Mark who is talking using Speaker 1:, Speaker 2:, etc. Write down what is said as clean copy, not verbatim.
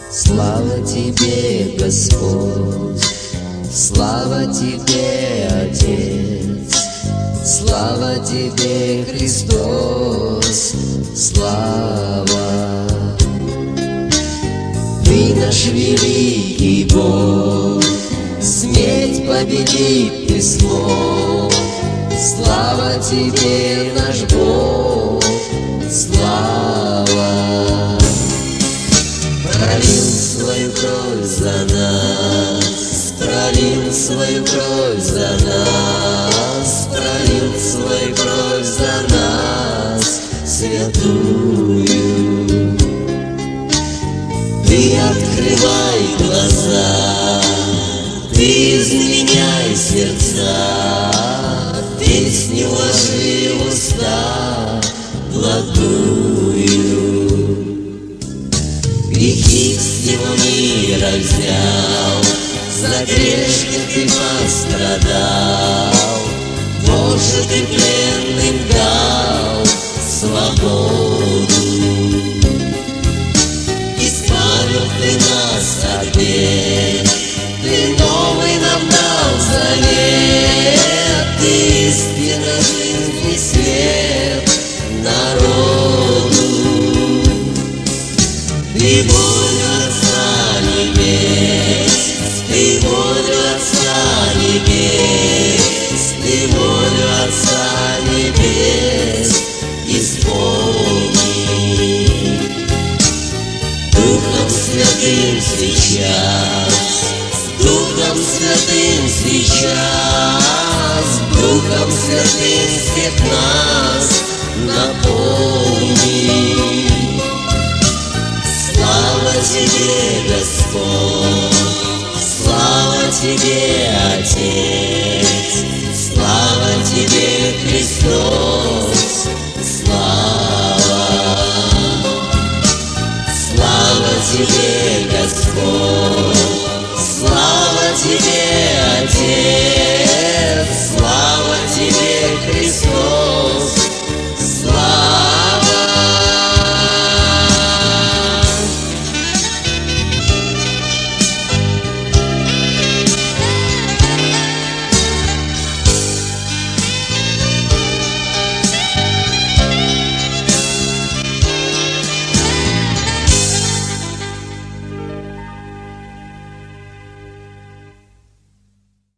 Speaker 1: Слава Тебе, Господь, слава Тебе, Отец, слава Тебе, Христос, слава. Ты наш великий Бог, смерть победит Ты смог. Слава Тебе, наш Бог, слава. Пролил свою кровь за нас, пролил свою кровь за нас, пролил свою кровь за нас, святую. Ты открывай глаза, Ты изменяй сердца, песню ложи в уста благую. Грехи всего мира взял, за грешки Ты пострадал, Боже, Ты пленным дал свободу. Избавил Ты нас от бед, Ты новый нам дал завет, Ты истина, жизнь и свет народу. Ты боль Отца Небес, Ты боль Отца Небес, Ты боль Отца Небес исполни. Духом Святым сейчас, Духом Святым сейчас, Духом Святым всех нас наполни. Слава Тебе, Господь, слава Тебе, Отец, слава Тебе, Христос, слава. Слава Тебе, Господь, слава Тебе,